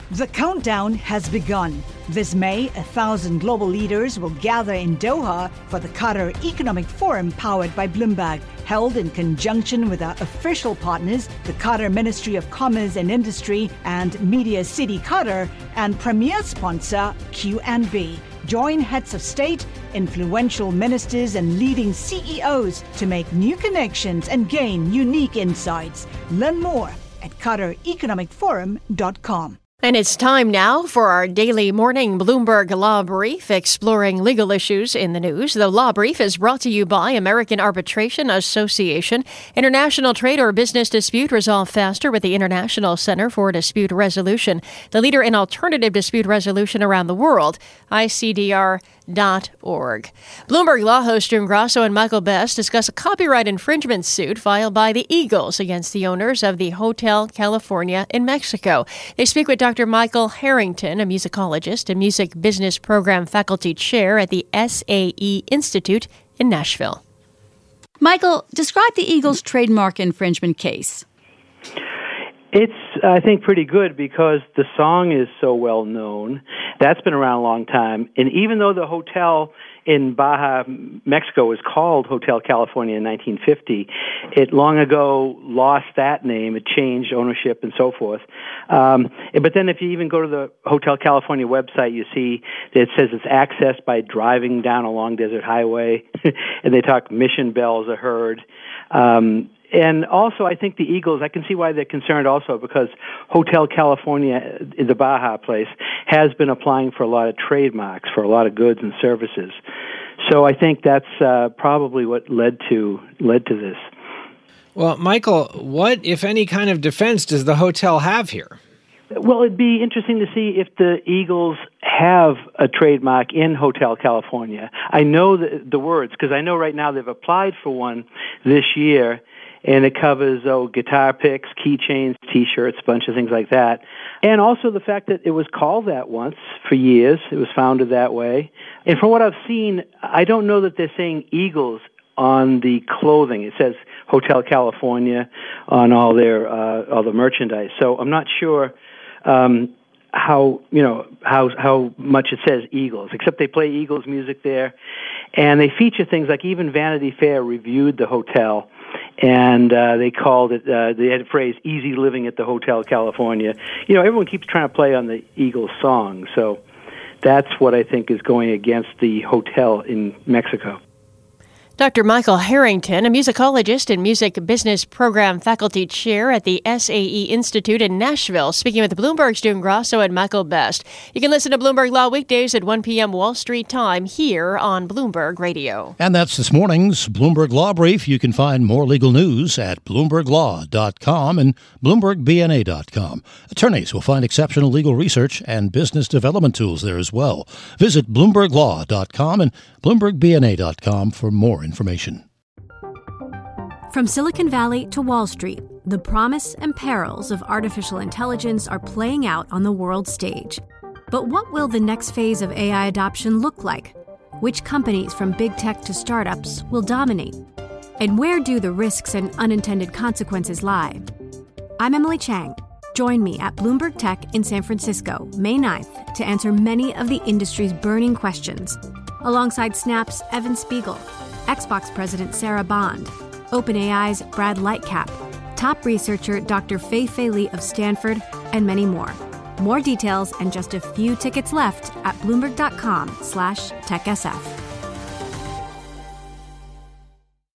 The countdown has begun. This May, 1,000 global leaders will gather in Doha for the Qatar Economic Forum powered by Bloomberg, held in conjunction with our official partners, the Qatar Ministry of Commerce and Industry and Media City Qatar, and premier sponsor QNB. Join heads of state, influential ministers, and leading CEOs to make new connections and gain unique insights. Learn more at QatarEconomicForum.com. And it's time now for our daily morning Bloomberg Law Brief, exploring legal issues in the news. The Law Brief is brought to you by American Arbitration Association. International trade or business dispute resolved faster with the International Center for Dispute Resolution, the leader in alternative dispute resolution around the world, ICDR.org. Bloomberg Law host Jim Grasso and Michael Best discuss a copyright infringement suit filed by the Eagles against the owners of the Hotel California in Mexico. They speak with Dr. Michael Harrington, a musicologist and music business program faculty chair at the SAE Institute in Nashville. Michael, describe the Eagles' trademark infringement case. It's, I think, pretty good because the song is so well known. That's been around a long time. And even though the hotel in Baja, Mexico was called Hotel California in 1950, it long ago lost that name. It changed ownership and so forth. But then if you even go to the Hotel California website, you see that it says it's accessed by driving down a long desert highway. And they talk mission bells are heard. And also, I think the Eagles, I can see why they're concerned also, because Hotel California, the Baja place, has been applying for a lot of trademarks for a lot of goods and services. So I think that's probably what led to this. Well, Michael, what, if any, kind of defense does the hotel have here? Well, it'd be interesting to see if the Eagles have a trademark in Hotel California. I know the words, because I know right now they've applied for one this year, and it covers guitar picks, keychains, T-shirts, a bunch of things like that. And also the fact that it was called that once for years. It was founded that way. And from what I've seen, I don't know that they're saying Eagles on the clothing. It says Hotel California on all the merchandise. So I'm not sure how much it says Eagles, except they play Eagles music there. And they feature things like even Vanity Fair reviewed the hotel, and they called it, they had a phrase, easy living at the Hotel California. You know, everyone keeps trying to play on the Eagles song, so that's what I think is going against the hotel in Mexico. Dr. Michael Harrington, a musicologist and music business program faculty chair at the SAE Institute in Nashville, speaking with Bloomberg's Jim Grasso and Michael Best. You can listen to Bloomberg Law weekdays at 1 p.m. Wall Street time here on Bloomberg Radio. And that's this morning's Bloomberg Law Brief. You can find more legal news at BloombergLaw.com and BloombergBNA.com. Attorneys will find exceptional legal research and business development tools there as well. Visit BloombergLaw.com and BloombergBNA.com for more information. From Silicon Valley to Wall Street, the promise and perils of artificial intelligence are playing out on the world stage. But what will the next phase of AI adoption look like? Which companies, from big tech to startups, will dominate? And where do the risks and unintended consequences lie? I'm Emily Chang. Join me at Bloomberg Tech in San Francisco, May 9th, to answer many of the industry's burning questions, alongside Snap's Evan Spiegel, Xbox President Sarah Bond, OpenAI's Brad Lightcap, top researcher Dr. Fei-Fei Li of Stanford, and many more. More details and just a few tickets left at Bloomberg.com/TechSF.